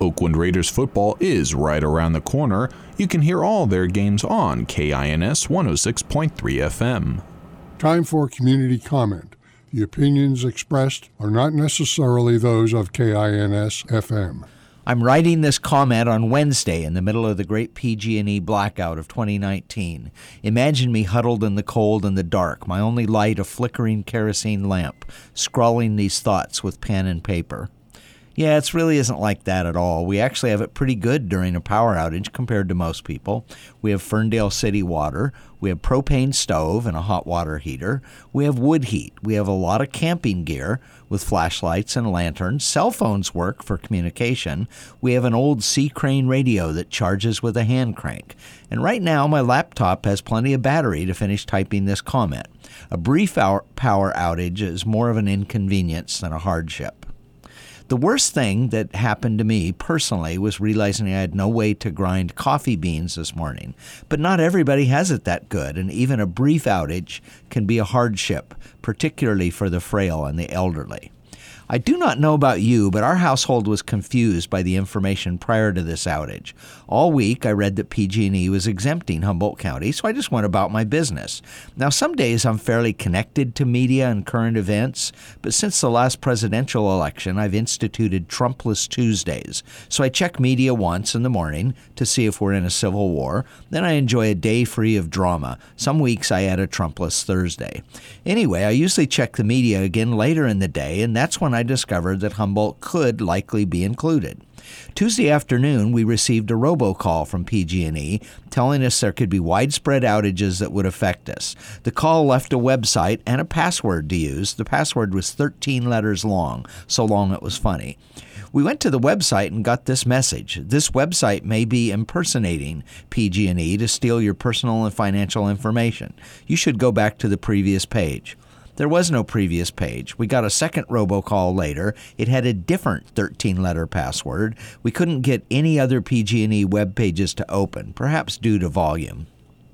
Oakland Raiders football is right around the corner. You can hear all their games on KINS 106.3 FM. Time for community comment. The opinions expressed are not necessarily those of KINS FM. I'm writing this comment on Wednesday in the middle of the great PG&E blackout of 2019. Imagine me huddled in the cold and the dark, my only light a flickering kerosene lamp, scrawling these thoughts with pen and paper. Yeah, it really isn't like that at all. We actually have it pretty good during a power outage compared to most people. We have Ferndale City water. We have propane stove and a hot water heater. We have wood heat. We have a lot of camping gear with flashlights and lanterns. Cell phones work for communication. We have an old Sea Crane radio that charges with a hand crank. And right now, my laptop has plenty of battery to finish typing this comment. A brief power outage is more of an inconvenience than a hardship. The worst thing that happened to me personally was realizing I had no way to grind coffee beans this morning. But not everybody has it that good, and even a brief outage can be a hardship, particularly for the frail and the elderly. I do not know about you, but our household was confused by the information prior to this outage. All week, I read that PG&E was exempting Humboldt County, so I just went about my business. Now, some days I'm fairly connected to media and current events, but since the last presidential election, I've instituted Trumpless Tuesdays. So I check media once in the morning to see if we're in a civil war. Then I enjoy a day free of drama. Some weeks I add a Trumpless Thursday. Anyway, I usually check the media again later in the day, and that's when I discovered that Humboldt could likely be included. Tuesday afternoon, we received a robocall from PG&E telling us there could be widespread outages that would affect us. The call left a website and a password to use. The password was 13 letters long, so long it was funny. We went to the website and got this message. This website may be impersonating PG&E to steal your personal and financial information. You should go back to the previous page. There was no previous page. We got a second robocall later. It had a different 13-letter password. We couldn't get any other PG&E web pages to open, perhaps due to volume.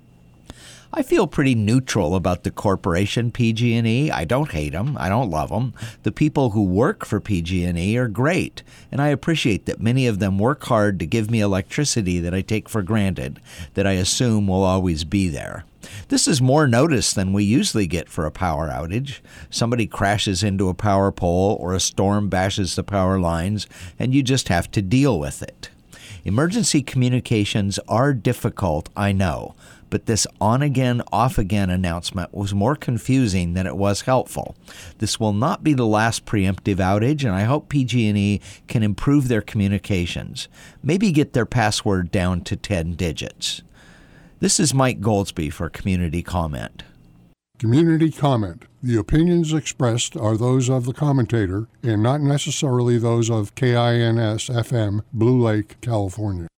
I feel pretty neutral about the corporation PG&E. I don't hate them. I don't love them. The people who work for PG&E are great, and I appreciate that many of them work hard to give me electricity that I take for granted, that I assume will always be there. This is more notice than we usually get for a power outage. Somebody crashes into a power pole or a storm bashes the power lines, and you just have to deal with it. Emergency communications are difficult, I know, but this on-again, off-again announcement was more confusing than it was helpful. This will not be the last preemptive outage, and I hope PG&E can improve their communications. Maybe get their password down to 10 digits. This is Mike Goldsby for Community Comment. Community comment. The opinions expressed are those of the commentator and not necessarily those of KINS FM, Blue Lake, California.